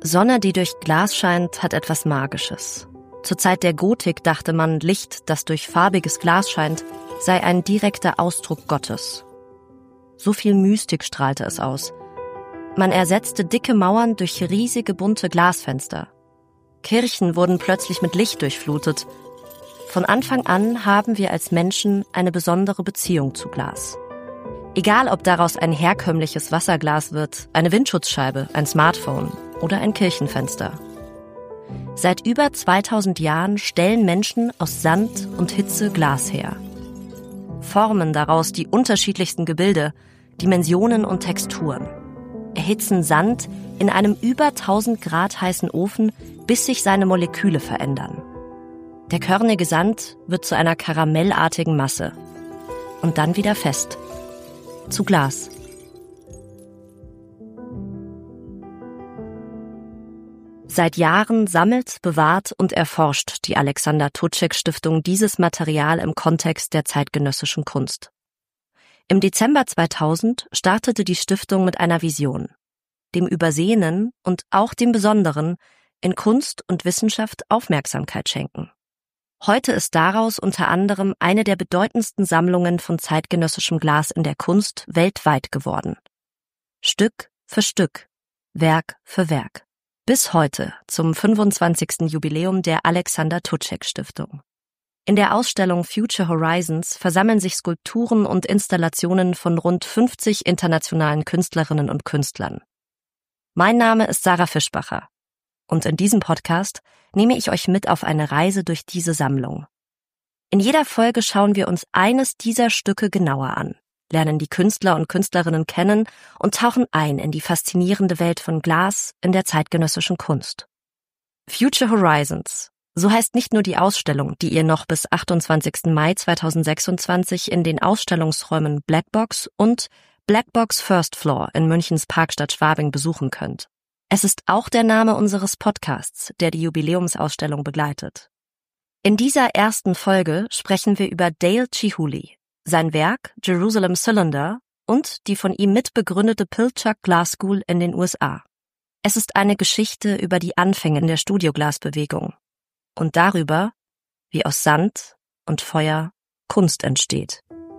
Sonne, die durch Glas scheint, hat etwas Magisches. Zur Zeit der Gotik dachte man, Licht, das durch farbiges Glas scheint, sei ein direkter Ausdruck Gottes. So viel Mystik strahlte es aus. Man ersetzte dicke Mauern durch riesige bunte Glasfenster. Kirchen wurden plötzlich mit Licht durchflutet. Von Anfang an haben wir als Menschen eine besondere Beziehung zu Glas. Egal, ob daraus ein herkömmliches Wasserglas wird, eine Windschutzscheibe, ein Smartphone oder ein Kirchenfenster. Seit über 2000 Jahren stellen Menschen aus Sand und Hitze Glas her. Formen daraus die unterschiedlichsten Gebilde, Dimensionen und Texturen. Erhitzen Sand in einem über 1000 Grad heißen Ofen, bis sich seine Moleküle verändern. Der körnige Sand wird zu einer karamellartigen Masse und dann wieder fest, zu Glas. Seit Jahren sammelt, bewahrt und erforscht die Alexander Tucek Stiftung dieses Material im Kontext der zeitgenössischen Kunst. Im Dezember 2000 startete die Stiftung mit einer Vision, dem Übersehenen und auch dem Besonderen in Kunst und Wissenschaft Aufmerksamkeit schenken. Heute ist daraus unter anderem eine der bedeutendsten Sammlungen von zeitgenössischem Glas in der Kunst weltweit geworden. Stück für Stück, Werk für Werk. Bis heute zum 25. Jubiläum der Alexander Tucek Stiftung. In der Ausstellung Future Horizons versammeln sich Skulpturen und Installationen von rund 50 internationalen Künstlerinnen und Künstlern. Mein Name ist Sarah Fischbacher und in diesem Podcast nehme ich euch mit auf eine Reise durch diese Sammlung. In jeder Folge schauen wir uns eines dieser Stücke genauer an, lernen die Künstler und Künstlerinnen kennen und tauchen ein in die faszinierende Welt von Glas in der zeitgenössischen Kunst. Future Horizons, so heißt nicht nur die Ausstellung, die ihr noch bis 28. Mai 2026 in den Ausstellungsräumen Blackbox und Blackbox First Floor in Münchens Parkstadt Schwabing besuchen könnt. Es ist auch der Name unseres Podcasts, der die Jubiläumsausstellung begleitet. In dieser ersten Folge sprechen wir über Dale Chihuly, sein Werk Jerusalem Cylinder und die von ihm mitbegründete Pilchuck Glass School in den USA. Es ist eine Geschichte über die Anfänge in der Studioglasbewegung und darüber, wie aus Sand und Feuer Kunst entsteht.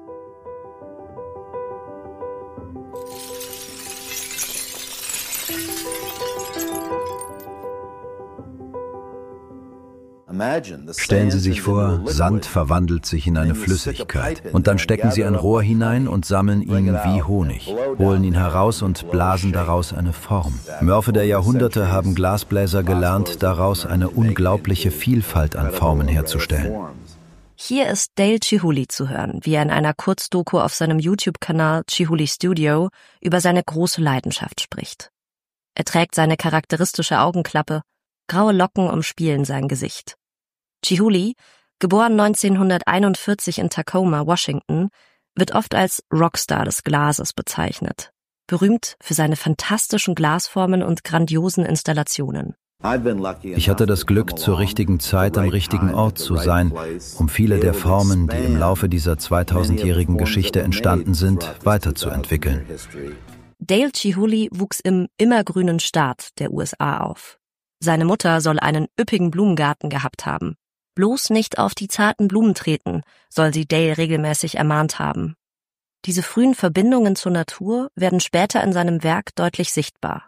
Stellen Sie sich vor, Sand verwandelt sich in eine Flüssigkeit und dann stecken Sie ein Rohr hinein und sammeln ihn wie Honig, holen ihn heraus und blasen daraus eine Form. Im Laufe der Jahrhunderte haben Glasbläser gelernt, daraus eine unglaubliche Vielfalt an Formen herzustellen. Hier ist Dale Chihuly zu hören, wie er in einer Kurzdoku auf seinem YouTube-Kanal Chihuly Studio über seine große Leidenschaft spricht. Er trägt seine charakteristische Augenklappe, graue Locken umspielen sein Gesicht. Chihuly, geboren 1941 in Tacoma, Washington, wird oft als Rockstar des Glases bezeichnet, berühmt für seine fantastischen Glasformen und grandiosen Installationen. Ich hatte das Glück, zur richtigen Zeit am richtigen Ort zu sein, um viele der Formen, die im Laufe dieser 2000-jährigen Geschichte entstanden sind, weiterzuentwickeln. Dale Chihuly wuchs im immergrünen Staat der USA auf. Seine Mutter soll einen üppigen Blumengarten gehabt haben. Bloß nicht auf die zarten Blumen treten, soll sie Dale regelmäßig ermahnt haben. Diese frühen Verbindungen zur Natur werden später in seinem Werk deutlich sichtbar.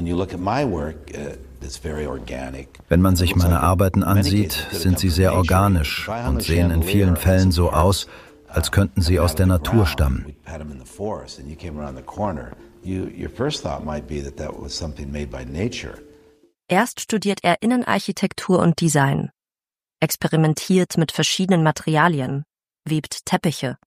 Wenn man sich meine Arbeiten ansieht, sind sie sehr organisch und sehen in vielen Fällen so aus, als könnten sie aus der Natur stammen. Erst studiert er Innenarchitektur und Design, experimentiert mit verschiedenen Materialien, webt Teppiche.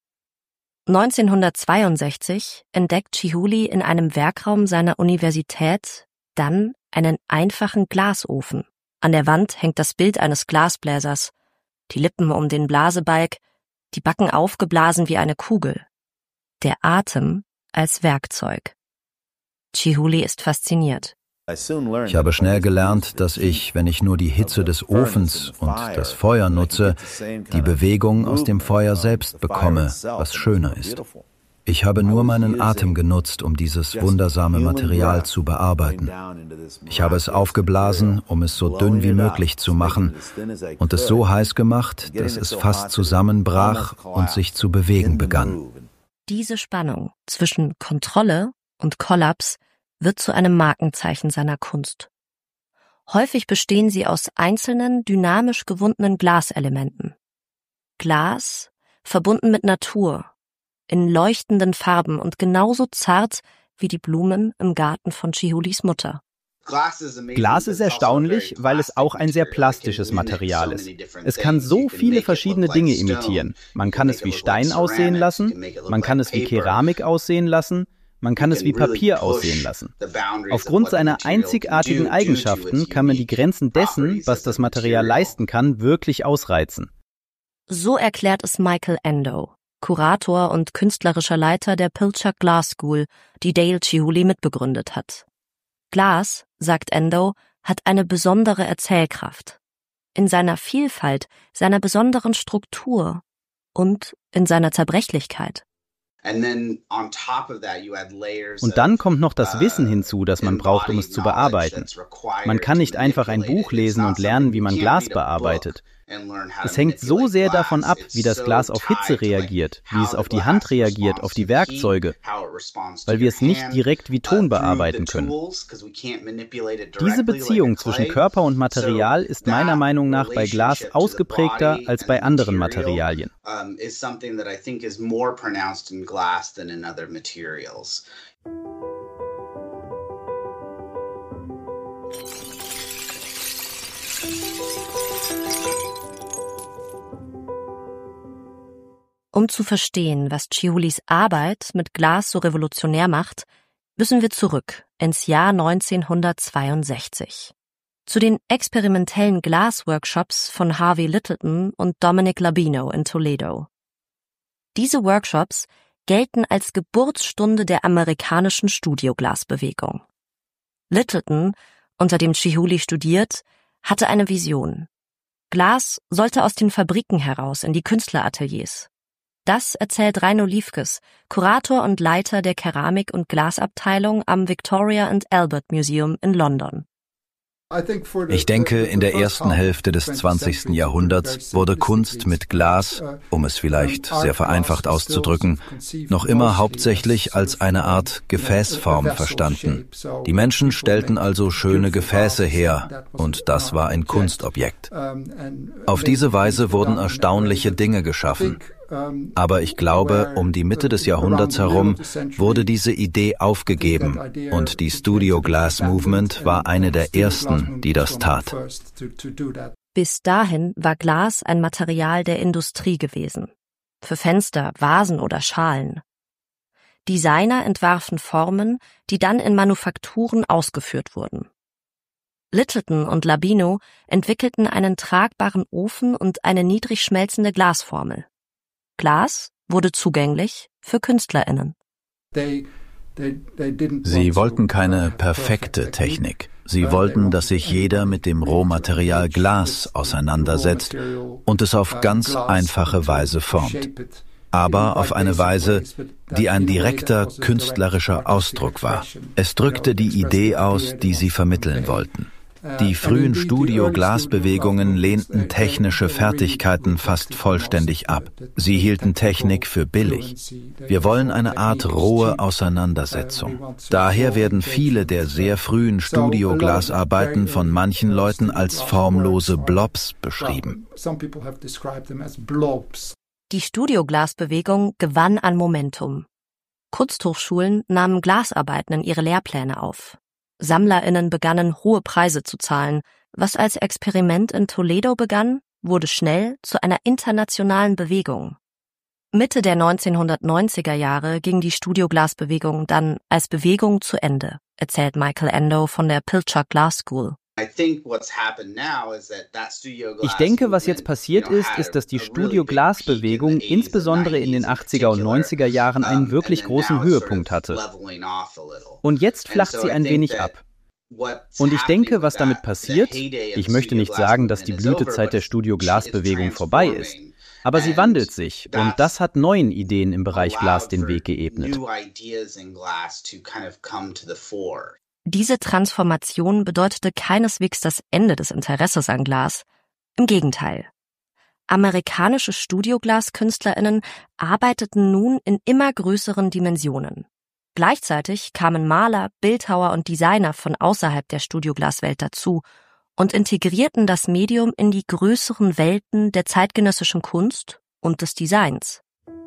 1962 entdeckt Chihuly in einem Werkraum seiner Universität dann einen einfachen Glasofen. An der Wand hängt das Bild eines Glasbläsers, die Lippen um den Blasebalg, die Backen aufgeblasen wie eine Kugel. Der Atem als Werkzeug. Chihuly ist fasziniert. Ich habe schnell gelernt, dass ich, wenn ich nur die Hitze des Ofens und das Feuer nutze, die Bewegung aus dem Feuer selbst bekomme, was schöner ist. Ich habe nur meinen Atem genutzt, um dieses wundersame Material zu bearbeiten. Ich habe es aufgeblasen, um es so dünn wie möglich zu machen und es so heiß gemacht, dass es fast zusammenbrach und sich zu bewegen begann. Diese Spannung zwischen Kontrolle und Kollaps wird zu einem Markenzeichen seiner Kunst. Häufig bestehen sie aus einzelnen, dynamisch gewundenen Glaselementen. Glas, verbunden mit Natur, in leuchtenden Farben und genauso zart wie die Blumen im Garten von Chihulis Mutter. Glas ist erstaunlich, weil es auch ein sehr plastisches Material ist. Es kann so viele verschiedene Dinge imitieren. Man kann es wie Stein aussehen lassen, man kann es wie Keramik aussehen lassen, man kann es wie Papier aussehen lassen. Aufgrund seiner einzigartigen Eigenschaften kann man die Grenzen dessen, was das Material leisten kann, wirklich ausreizen. So erklärt es Michael Endo, Kurator und künstlerischer Leiter der Pilchuck Glass School, die Dale Chihuly mitbegründet hat. Glas, sagt Endo, hat eine besondere Erzählkraft. In seiner Vielfalt, seiner besonderen Struktur und in seiner Zerbrechlichkeit. Und dann kommt noch das Wissen hinzu, das man braucht, um es zu bearbeiten. Man kann nicht einfach ein Buch lesen und lernen, wie man Glas bearbeitet. Es hängt so sehr davon ab, wie das Glas auf Hitze reagiert, wie es auf die Hand reagiert, auf die Werkzeuge, weil wir es nicht direkt wie Ton bearbeiten können. Diese Beziehung zwischen Körper und Material ist meiner Meinung nach bei Glas ausgeprägter als bei anderen Materialien. Um zu verstehen, was Chihulis Arbeit mit Glas so revolutionär macht, müssen wir zurück ins Jahr 1962. Zu den experimentellen Glasworkshops von Harvey Littleton und Dominic Labino in Toledo. Diese Workshops gelten als Geburtsstunde der amerikanischen Studioglasbewegung. Littleton, unter dem Chihuly studiert, hatte eine Vision. Glas sollte aus den Fabriken heraus in die Künstlerateliers. Das erzählt Reino Liefkes, Kurator und Leiter der Keramik- und Glasabteilung am Victoria and Albert Museum in London. Ich denke, in der ersten Hälfte des 20. Jahrhunderts wurde Kunst mit Glas, um es vielleicht sehr vereinfacht auszudrücken, noch immer hauptsächlich als eine Art Gefäßform verstanden. Die Menschen stellten also schöne Gefäße her, und das war ein Kunstobjekt. Auf diese Weise wurden erstaunliche Dinge geschaffen. Aber ich glaube, um die Mitte des Jahrhunderts herum wurde diese Idee aufgegeben und die Studio Glass Movement war eine der ersten, die das tat. Bis dahin war Glas ein Material der Industrie gewesen. Für Fenster, Vasen oder Schalen. Designer entwarfen Formen, die dann in Manufakturen ausgeführt wurden. Littleton und Labino entwickelten einen tragbaren Ofen und eine niedrig schmelzende Glasformel. Glas wurde zugänglich für KünstlerInnen. Sie wollten keine perfekte Technik. Sie wollten, dass sich jeder mit dem Rohmaterial Glas auseinandersetzt und es auf ganz einfache Weise formt. Aber auf eine Weise, die ein direkter künstlerischer Ausdruck war. Es drückte die Idee aus, die sie vermitteln wollten. Die frühen Studio-Glasbewegungen lehnten technische Fertigkeiten fast vollständig ab. Sie hielten Technik für billig. Wir wollen eine Art rohe Auseinandersetzung. Daher werden viele der sehr frühen Studio-Glasarbeiten von manchen Leuten als formlose Blobs beschrieben. Die Studioglasbewegung gewann an Momentum. Kunsthochschulen nahmen Glasarbeiten in ihre Lehrpläne auf. SammlerInnen begannen, hohe Preise zu zahlen. Was als Experiment in Toledo begann, wurde schnell zu einer internationalen Bewegung. Mitte der 1990er Jahre ging die Studioglasbewegung dann als Bewegung zu Ende, erzählt Michael Endo von der Pilchuck Glass School. Ich denke, was jetzt passiert ist, dass die Studio-Glas-Bewegung insbesondere in den 80er und 90er Jahren einen wirklich großen Höhepunkt hatte. Und jetzt flacht sie ein wenig ab. Und ich denke, was damit passiert, ich möchte nicht sagen, dass die Blütezeit der Studio-Glas-Bewegung vorbei ist. Aber sie wandelt sich und das hat neuen Ideen im Bereich Glas den Weg geebnet. Diese Transformation bedeutete keineswegs das Ende des Interesses an Glas. Im Gegenteil. Amerikanische Studioglaskünstlerinnen arbeiteten nun in immer größeren Dimensionen. Gleichzeitig kamen Maler, Bildhauer und Designer von außerhalb der Studioglaswelt dazu und integrierten das Medium in die größeren Welten der zeitgenössischen Kunst und des Designs.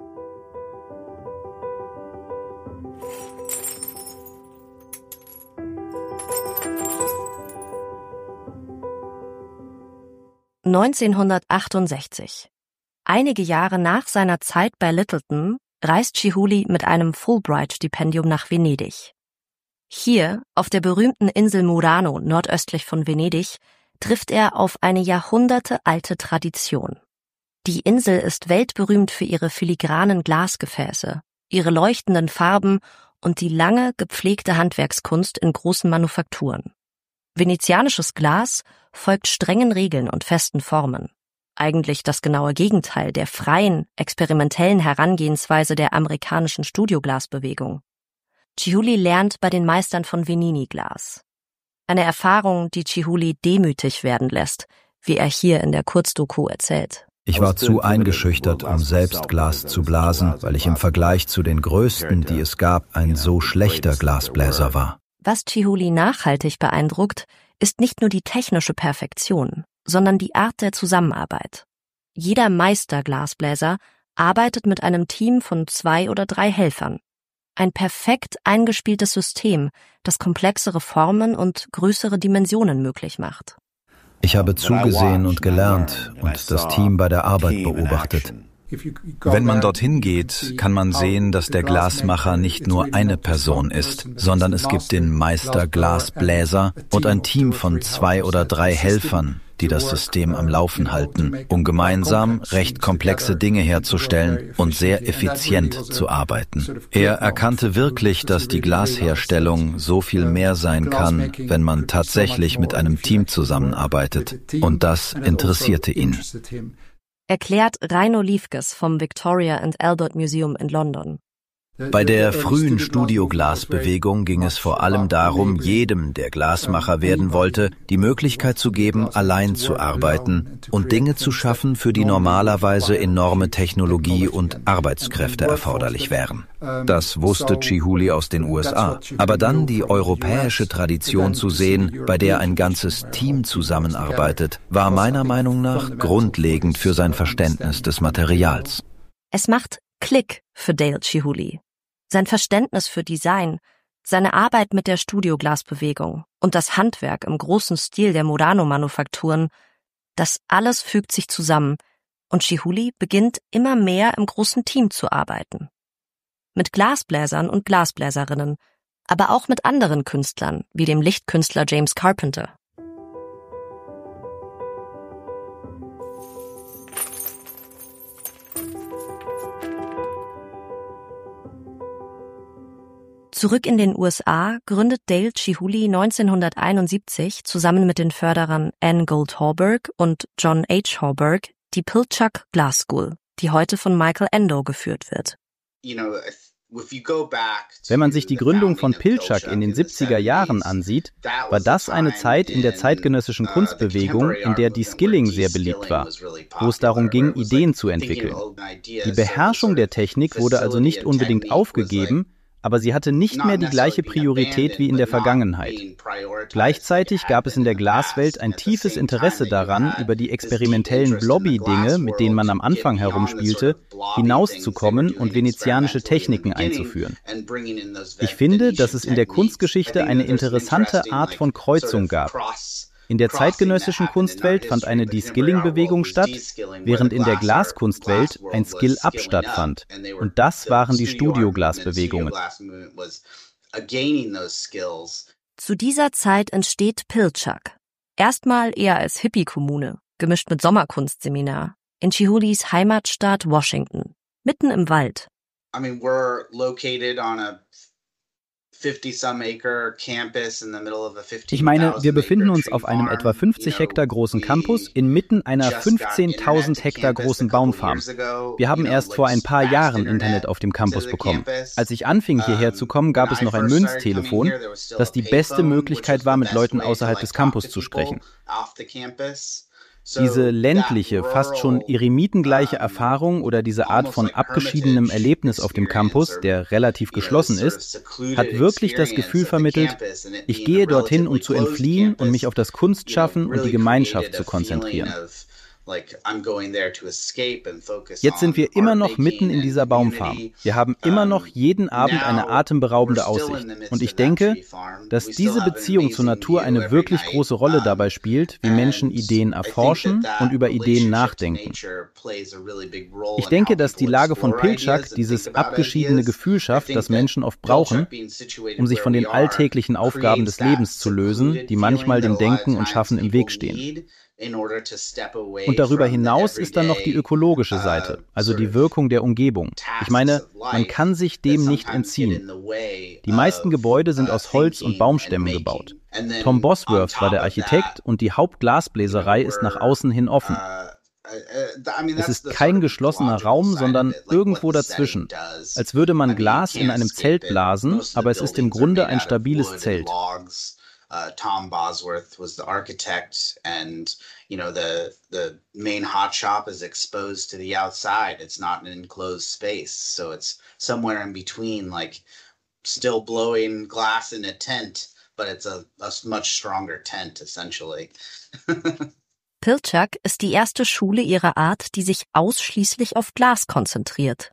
(1968). Einige Jahre nach seiner Zeit bei Lyttelton reist Chihuly mit einem Fulbright-Stipendium nach Venedig. Hier, auf der berühmten Insel Murano nordöstlich von Venedig, trifft er auf eine jahrhundertealte Tradition. Die Insel ist weltberühmt für ihre filigranen Glasgefäße, ihre leuchtenden Farben und die lange, gepflegte Handwerkskunst in großen Manufakturen. Venezianisches Glas folgt strengen Regeln und festen Formen. Eigentlich das genaue Gegenteil der freien, experimentellen Herangehensweise der amerikanischen Studioglasbewegung. Chihuly lernt bei den Meistern von Venini-Glas. Eine Erfahrung, die Chihuly demütig werden lässt, wie er hier in der Kurzdoku erzählt. Ich war zu eingeschüchtert, um selbst Glas zu blasen, weil ich im Vergleich zu den Größten, die es gab, ein so schlechter Glasbläser war. Was Chihuly nachhaltig beeindruckt, ist nicht nur die technische Perfektion, sondern die Art der Zusammenarbeit. Jeder Meisterglasbläser arbeitet mit einem Team von 2 oder 3 Helfern. Ein perfekt eingespieltes System, das komplexere Formen und größere Dimensionen möglich macht. Ich habe zugesehen und gelernt und das Team bei der Arbeit beobachtet. Wenn man dorthin geht, kann man sehen, dass der Glasmacher nicht nur eine Person ist, sondern es gibt den Meister Glasbläser und ein Team von 2 oder 3 Helfern, die das System am Laufen halten, um gemeinsam recht komplexe Dinge herzustellen und sehr effizient zu arbeiten. Er erkannte wirklich, dass die Glasherstellung so viel mehr sein kann, wenn man tatsächlich mit einem Team zusammenarbeitet. Und das interessierte ihn. Erklärt Reino Liefkes vom Victoria and Albert Museum in London. Bei der frühen Studioglasbewegung ging es vor allem darum, jedem, der Glasmacher werden wollte, die Möglichkeit zu geben, allein zu arbeiten und Dinge zu schaffen, für die normalerweise enorme Technologie und Arbeitskräfte erforderlich wären. Das wusste Chihuly aus den USA. Aber dann die europäische Tradition zu sehen, bei der ein ganzes Team zusammenarbeitet, war meiner Meinung nach grundlegend für sein Verständnis des Materials. Es macht Klick für Dale Chihuly. Sein Verständnis für Design, seine Arbeit mit der Studioglasbewegung und das Handwerk im großen Stil der Murano-Manufakturen, das alles fügt sich zusammen und Chihuly beginnt immer mehr im großen Team zu arbeiten. Mit Glasbläsern und Glasbläserinnen, aber auch mit anderen Künstlern, wie dem Lichtkünstler James Carpenter. Zurück in den USA gründet Dale Chihuly 1971 zusammen mit den Förderern Anne Gould Hawberk und John H. Hawberk die Pilchuck Glass School, die heute von Michael Endo geführt wird. Wenn man sich die Gründung von Pilchuck in den 70er Jahren ansieht, war das eine Zeit in der zeitgenössischen Kunstbewegung, in der De-Skilling sehr beliebt war, wo es darum ging, Ideen zu entwickeln. Die Beherrschung der Technik wurde also nicht unbedingt aufgegeben, aber sie hatte nicht mehr die gleiche Priorität wie in der Vergangenheit. Gleichzeitig gab es in der Glaswelt ein tiefes Interesse daran, über die experimentellen Blobby-Dinge, mit denen man am Anfang herumspielte, hinauszukommen und venezianische Techniken einzuführen. Ich finde, dass es in der Kunstgeschichte eine interessante Art von Kreuzung gab. In der zeitgenössischen Kunstwelt fand eine De-Skilling-Bewegung statt, während in der Glaskunstwelt ein Skill-Up stattfand. Und das waren die Studioglasbewegungen. Zu dieser Zeit entsteht Pilchuck. Erstmal eher als Hippie-Kommune, gemischt mit Sommerkunstseminar, in Chihulys Heimatstaat Washington, mitten im Wald. Ich meine, wir befinden uns auf einem etwa 50 Hektar großen Campus inmitten einer 15.000 Hektar großen Baumfarm. Wir haben erst vor ein paar Jahren Internet auf dem Campus bekommen. Als ich anfing, hierher zu kommen, gab es noch ein Münztelefon, das die beste Möglichkeit war, mit Leuten außerhalb des Campus zu sprechen. Diese ländliche, fast schon eremitengleiche Erfahrung oder diese Art von abgeschiedenem Erlebnis auf dem Campus, der relativ geschlossen ist, hat wirklich das Gefühl vermittelt, ich gehe dorthin, um zu entfliehen und mich auf das Kunstschaffen und die Gemeinschaft zu konzentrieren. Jetzt sind wir immer noch mitten in dieser Baumfarm. Wir haben immer noch jeden Abend eine atemberaubende Aussicht. Und ich denke, dass diese Beziehung zur Natur eine wirklich große Rolle dabei spielt, wie Menschen Ideen erforschen und über Ideen nachdenken. Ich denke, dass die Lage von Pilchuck dieses abgeschiedene Gefühl schafft, das Menschen oft brauchen, um sich von den alltäglichen Aufgaben des Lebens zu lösen, die manchmal dem Denken und Schaffen im Weg stehen. Und darüber hinaus ist dann noch die ökologische Seite, also die Wirkung der Umgebung. Ich meine, man kann sich dem nicht entziehen. Die meisten Gebäude sind aus Holz und Baumstämmen gebaut. Tom Bosworth war der Architekt und die Hauptglasbläserei ist nach außen hin offen. Es ist kein geschlossener Raum, sondern irgendwo dazwischen. Als würde man Glas in einem Zelt blasen, aber es ist im Grunde ein stabiles Zelt. Tom Bosworth was the architect, and the main hot shop is exposed to the outside. It's not an enclosed space, so it's somewhere in between, like still blowing glass in a tent, but it's a much stronger tent essentially. Pilchuck ist die erste Schule ihrer Art, die sich ausschließlich auf Glas konzentriert.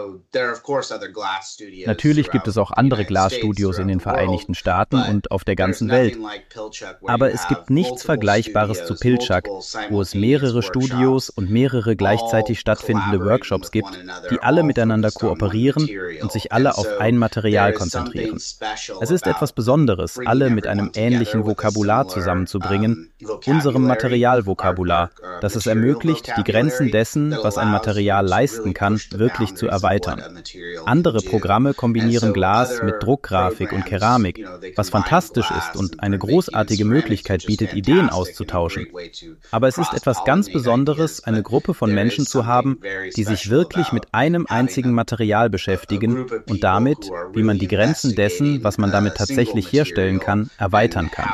Natürlich gibt es auch andere Glasstudios in den Vereinigten Staaten und auf der ganzen Welt. Aber es gibt nichts Vergleichbares zu Pilchuck, wo es mehrere Studios und mehrere gleichzeitig stattfindende Workshops gibt, die alle miteinander kooperieren und sich alle auf ein Material konzentrieren. Es ist etwas Besonderes, alle mit einem ähnlichen Vokabular zusammenzubringen, unserem Materialvokabular, das es ermöglicht, die Grenzen dessen, was ein Material leisten kann, wirklich zu erweitern. Andere Programme kombinieren Glas mit Druckgrafik und Keramik, was fantastisch ist und eine großartige Möglichkeit bietet, Ideen auszutauschen. Aber es ist etwas ganz Besonderes, eine Gruppe von Menschen zu haben, die sich wirklich mit einem einzigen Material beschäftigen und damit, wie man die Grenzen dessen, was man damit tatsächlich herstellen kann, erweitern kann.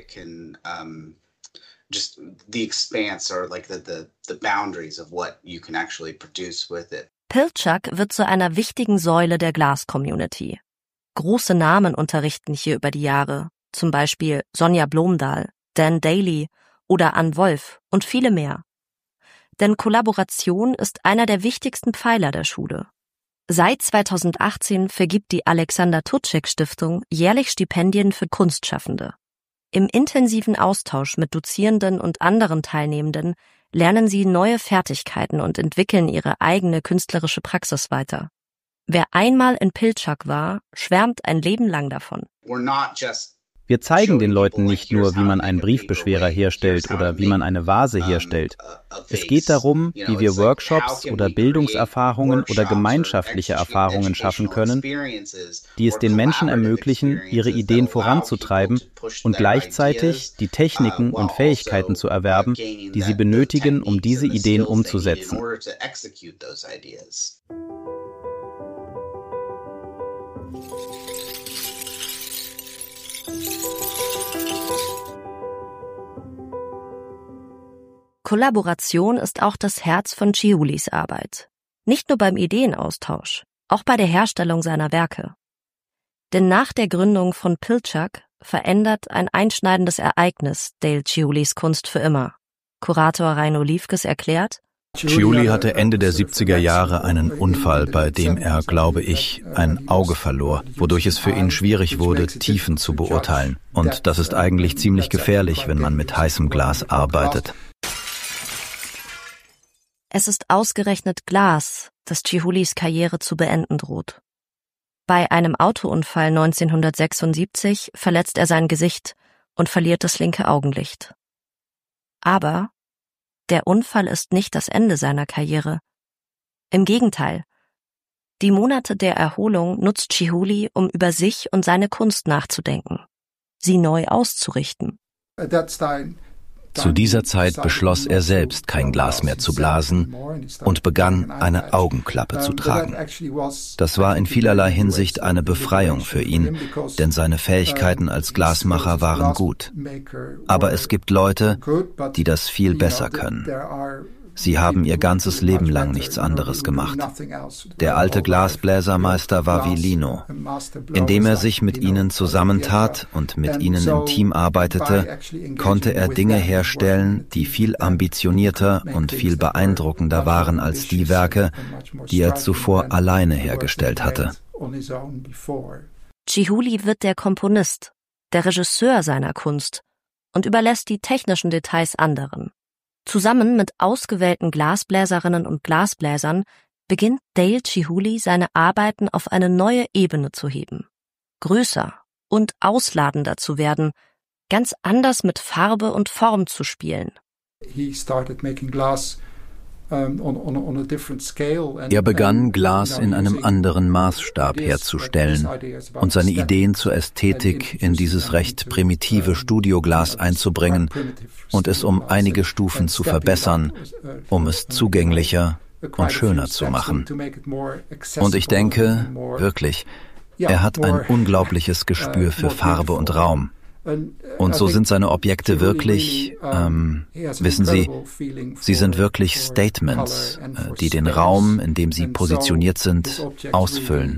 Just the expanse or like the boundaries of what you can actually produce with it. Pilchuck wird zu einer wichtigen Säule der Glas-Community. Große Namen unterrichten hier über die Jahre, zum Beispiel Sonja Blomdahl, Dan Daly oder Ann Wolf und viele mehr. Denn Kollaboration ist einer der wichtigsten Pfeiler der Schule. Seit 2018 vergibt die Alexander Tutschek Stiftung jährlich Stipendien für Kunstschaffende. Im intensiven Austausch mit Dozierenden und anderen Teilnehmenden lernen sie neue Fertigkeiten und entwickeln ihre eigene künstlerische Praxis weiter. Wer einmal in Pilchuck war, schwärmt ein Leben lang davon. Wir zeigen den Leuten nicht nur, wie man einen Briefbeschwerer herstellt oder wie man eine Vase herstellt. Es geht darum, wie wir Workshops oder Bildungserfahrungen oder gemeinschaftliche Erfahrungen schaffen können, die es den Menschen ermöglichen, ihre Ideen voranzutreiben und gleichzeitig die Techniken und Fähigkeiten zu erwerben, die sie benötigen, um diese Ideen umzusetzen. Kollaboration ist auch das Herz von Chihulis Arbeit. Nicht nur beim Ideenaustausch, auch bei der Herstellung seiner Werke. Denn nach der Gründung von Pilchuck verändert ein einschneidendes Ereignis Dale Chihulis Kunst für immer. Kurator Reino Liefkes erklärt: Chiuli hatte Ende der 70er Jahre einen Unfall, bei dem er, glaube ich, ein Auge verlor, wodurch es für ihn schwierig wurde, Tiefen zu beurteilen. Und das ist eigentlich ziemlich gefährlich, wenn man mit heißem Glas arbeitet. Es ist ausgerechnet Glas, das Chihulis Karriere zu beenden droht. Bei einem Autounfall 1976 verletzt er sein Gesicht und verliert das linke Augenlicht. Aber der Unfall ist nicht das Ende seiner Karriere. Im Gegenteil. Die Monate der Erholung nutzt Chihuly, um über sich und seine Kunst nachzudenken, sie neu auszurichten. Zu dieser Zeit beschloss er selbst, kein Glas mehr zu blasen und begann, eine Augenklappe zu tragen. Das war in vielerlei Hinsicht eine Befreiung für ihn, denn seine Fähigkeiten als Glasmacher waren gut. Aber es gibt Leute, die das viel besser können. Sie haben ihr ganzes Leben lang nichts anderes gemacht. Der alte Glasbläsermeister war wie Lino. Indem er sich mit ihnen zusammentat und mit ihnen im Team arbeitete, konnte er Dinge herstellen, die viel ambitionierter und viel beeindruckender waren als die Werke, die er zuvor alleine hergestellt hatte. Chihuly wird der Komponist, der Regisseur seiner Kunst und überlässt die technischen Details anderen. Zusammen mit ausgewählten Glasbläserinnen und Glasbläsern beginnt Dale Chihuly, seine Arbeiten auf eine neue Ebene zu heben, größer und ausladender zu werden, ganz anders mit Farbe und Form zu spielen. Er begann, Glas in einem anderen Maßstab herzustellen und seine Ideen zur Ästhetik in dieses recht primitive Studioglas einzubringen und es um einige Stufen zu verbessern, um es zugänglicher und schöner zu machen. Und ich denke, wirklich, er hat ein unglaubliches Gespür für Farbe und Raum. Und so sind seine Objekte wirklich, wissen Sie, sie sind wirklich Statements, die den Raum, in dem sie positioniert sind, ausfüllen.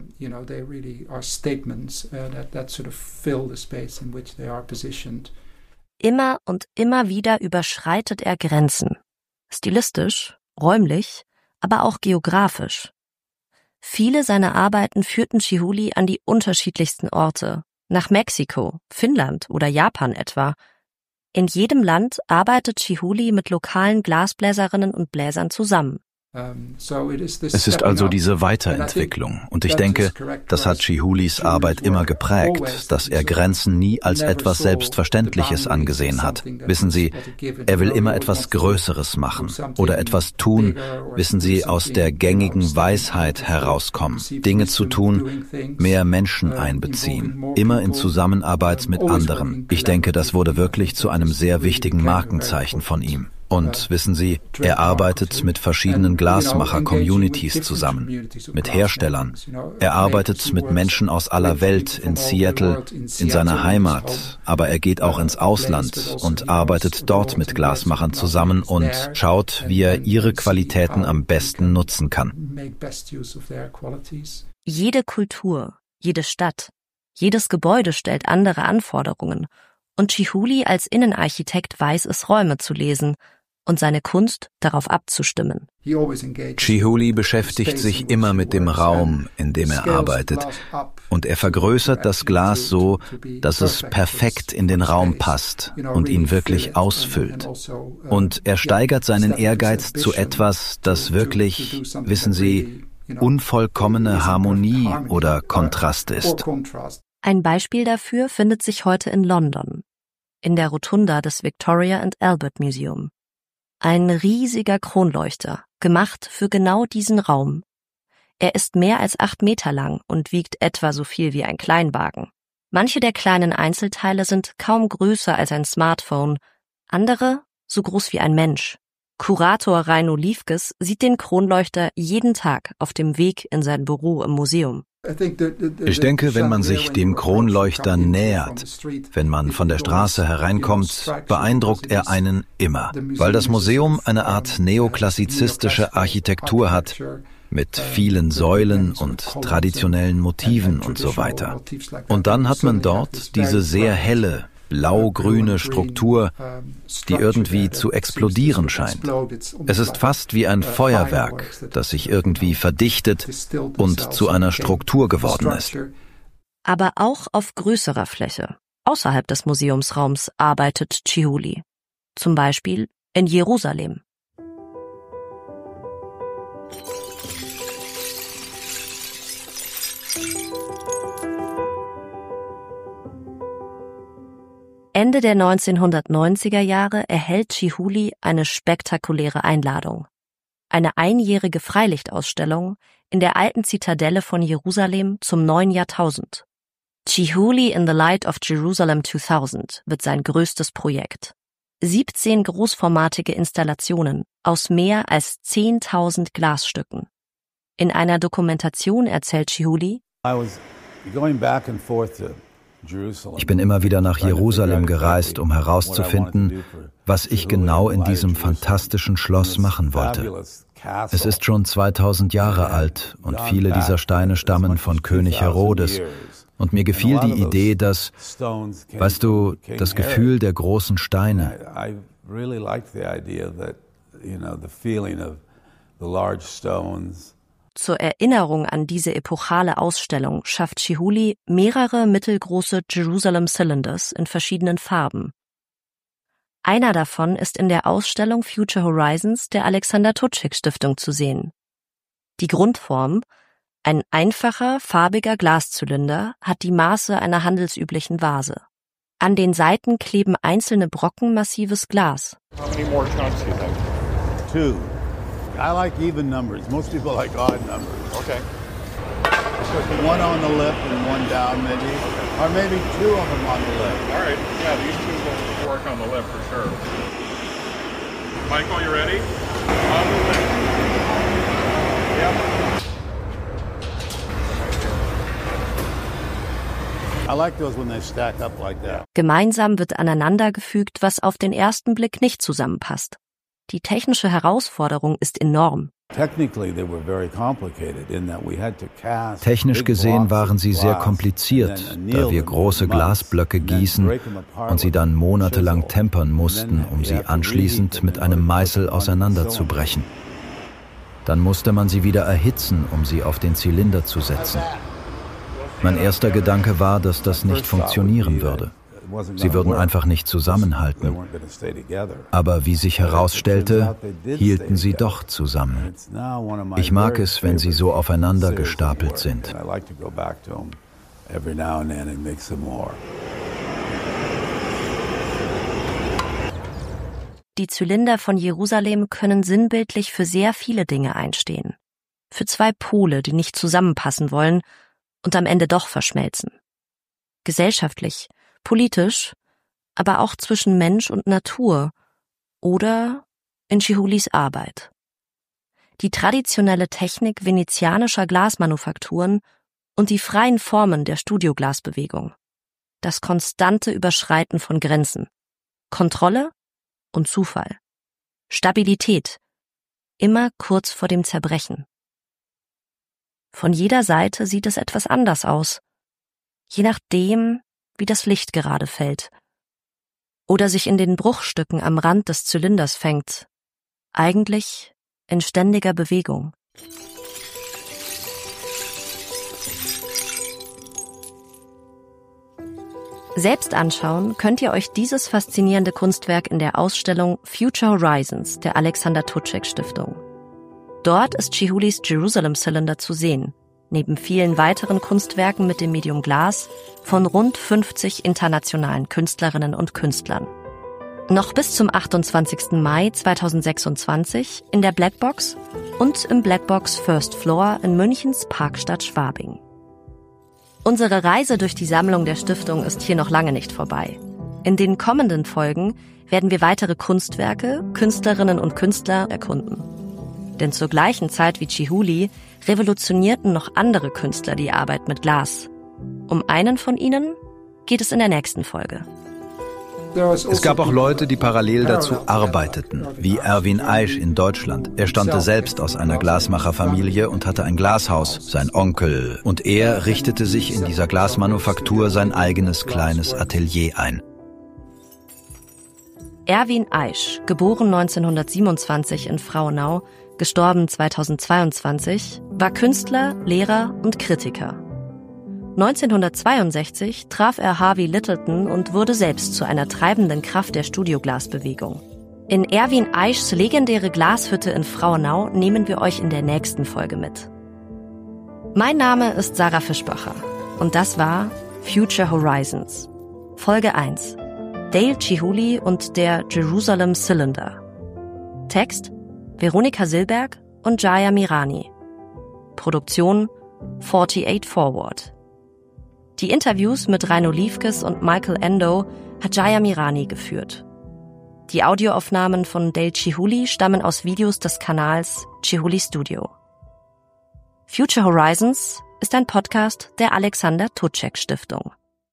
Immer und immer wieder überschreitet er Grenzen. Stilistisch, räumlich, aber auch geografisch. Viele seiner Arbeiten führten Chihuly an die unterschiedlichsten Orte. Nach Mexiko, Finnland oder Japan etwa. In jedem Land arbeitet Chihuly mit lokalen Glasbläserinnen und Bläsern zusammen. Es ist also diese Weiterentwicklung. Und ich denke, das hat Chihulys Arbeit immer geprägt, dass er Grenzen nie als etwas Selbstverständliches angesehen hat. Wissen Sie, er will immer etwas Größeres machen oder etwas tun, wissen Sie, aus der gängigen Weisheit herauskommen, Dinge zu tun, mehr Menschen einbeziehen, immer in Zusammenarbeit mit anderen. Ich denke, das wurde wirklich zu einem sehr wichtigen Markenzeichen von ihm. Und wissen Sie, er arbeitet mit verschiedenen Glasmacher-Communities zusammen, mit Herstellern. Er arbeitet mit Menschen aus aller Welt in Seattle, in seiner Heimat, aber er geht auch ins Ausland und arbeitet dort mit Glasmachern zusammen und schaut, wie er ihre Qualitäten am besten nutzen kann. Jede Kultur, jede Stadt, jedes Gebäude stellt andere Anforderungen und Chihuly als Innenarchitekt weiß es, Räume zu lesen und seine Kunst darauf abzustimmen. Chihuly beschäftigt sich immer mit dem Raum, in dem er arbeitet, und er vergrößert das Glas so, dass es perfekt in den Raum passt und ihn wirklich ausfüllt. Und er steigert seinen Ehrgeiz zu etwas, das wirklich, wissen Sie, unvollkommene Harmonie oder Kontrast ist. Ein Beispiel dafür findet sich heute in London, in der Rotunda des Victoria and Albert Museum. Ein riesiger Kronleuchter, gemacht für genau diesen Raum. Er ist mehr als 8 Meter lang und wiegt etwa so viel wie ein Kleinwagen. Manche der kleinen Einzelteile sind kaum größer als ein Smartphone, andere so groß wie ein Mensch. Kurator Reino Liefkes sieht den Kronleuchter jeden Tag auf dem Weg in sein Büro im Museum. Ich denke, wenn man sich dem Kronleuchter nähert, wenn man von der Straße hereinkommt, beeindruckt er einen immer, weil das Museum eine Art neoklassizistische Architektur hat, mit vielen Säulen und traditionellen Motiven und so weiter. Und dann hat man dort diese sehr helle, blau-grüne Struktur, die irgendwie zu explodieren scheint. Es ist fast wie ein Feuerwerk, das sich irgendwie verdichtet und zu einer Struktur geworden ist. Aber auch auf größerer Fläche, außerhalb des Museumsraums, arbeitet Chihuly. Zum Beispiel in Jerusalem. Ende der 1990er Jahre erhält Chihuly eine spektakuläre Einladung. eine einjährige Freilichtausstellung in der alten Zitadelle von Jerusalem zum neuen Jahrtausend. Chihuly in the Light of Jerusalem 2000 wird sein größtes Projekt. 17 großformatige Installationen aus mehr als 10.000 Glasstücken. In einer Dokumentation erzählt Chihuly: Ich bin immer wieder nach Jerusalem gereist, um herauszufinden, was ich genau in diesem fantastischen Schloss machen wollte. Es ist schon 2000 Jahre alt und viele dieser Steine stammen von König Herodes. Und mir gefiel die Idee, dass, weißt du, das Gefühl der großen Steine. Zur Erinnerung an diese epochale Ausstellung schafft Chihuly mehrere mittelgroße Jerusalem Cylinders in verschiedenen Farben. Einer davon ist in der Ausstellung Future Horizons der Alexander Tucek Stiftung zu sehen. Die Grundform, ein einfacher, farbiger Glaszylinder, hat die Maße einer handelsüblichen Vase. An den Seiten kleben einzelne Brocken massives Glas. How many more chunks do you think? 2. I like even numbers. Most people like odd numbers. Okay. One on the lip and one down maybe. Or maybe 2 of them on the lip. All right. Yeah, these two will work on the lip for sure. Michael, you ready? On the lip. Yep. I like those when they stack up like that. Gemeinsam wird aneinandergefügt, was auf den ersten Blick nicht zusammenpasst. Die technische Herausforderung ist enorm. Technisch gesehen waren sie sehr kompliziert, da wir große Glasblöcke gießen und sie dann monatelang tempern mussten, um sie anschließend mit einem Meißel auseinanderzubrechen. Dann musste man sie wieder erhitzen, um sie auf den Zylinder zu setzen. Mein erster Gedanke war, dass das nicht funktionieren würde. Sie würden einfach nicht zusammenhalten. Aber wie sich herausstellte, hielten sie doch zusammen. Ich mag es, wenn sie so aufeinander gestapelt sind. Die Zylinder von Jerusalem können sinnbildlich für sehr viele Dinge einstehen. Für zwei Pole, die nicht zusammenpassen wollen und am Ende doch verschmelzen. Gesellschaftlich, politisch, aber auch zwischen Mensch und Natur oder in Chihulys Arbeit. Die traditionelle Technik venezianischer Glasmanufakturen und die freien Formen der Studioglasbewegung. Das konstante Überschreiten von Grenzen. Kontrolle und Zufall. Stabilität. Immer kurz vor dem Zerbrechen. Von jeder Seite sieht es etwas anders aus, je nachdem, wie das Licht gerade fällt oder sich in den Bruchstücken am Rand des Zylinders fängt, eigentlich in ständiger Bewegung. Selbst anschauen könnt ihr euch dieses faszinierende Kunstwerk in der Ausstellung Future Horizons der Alexander Tucek Stiftung. Dort ist Chihulys Jerusalem Cylinder zu sehen, neben vielen weiteren Kunstwerken mit dem Medium Glas von rund 50 internationalen Künstlerinnen und Künstlern. Noch bis zum 28. Mai 2026 in der Blackbox und im Blackbox First Floor in Münchens Parkstadt Schwabing. Unsere Reise durch die Sammlung der Stiftung ist hier noch lange nicht vorbei. In den kommenden Folgen werden wir weitere Kunstwerke, Künstlerinnen und Künstler erkunden. Denn zur gleichen Zeit wie Chihuly revolutionierten noch andere Künstler die Arbeit mit Glas. Um einen von ihnen geht es in der nächsten Folge. Es gab auch Leute, die parallel dazu arbeiteten, wie Erwin Aisch in Deutschland. Er stammte selbst aus einer Glasmacherfamilie und hatte ein Glashaus, sein Onkel. Und er richtete sich in dieser Glasmanufaktur sein eigenes kleines Atelier ein. Erwin Aisch, geboren 1927 in Frauenau, gestorben 2022, war Künstler, Lehrer und Kritiker. 1962 traf er Harvey Littleton und wurde selbst zu einer treibenden Kraft der Studioglasbewegung. In Erwin Aischs legendäre Glashütte in Frauenau nehmen wir euch in der nächsten Folge mit. Mein Name ist Sarah Fischbacher und das war Future Horizons. Folge 1. Dale Chihuly und der Jerusalem Cylinder. Text Veronika Silberg und Jaya Mirani. Produktion 48 Forward. Die Interviews mit Reino Liefkes und Michael Endo hat Jaya Mirani geführt. Die Audioaufnahmen von Dale Chihuly stammen aus Videos des Kanals Chihuly Studio. Future Horizons ist ein Podcast der Alexander Tucek Stiftung.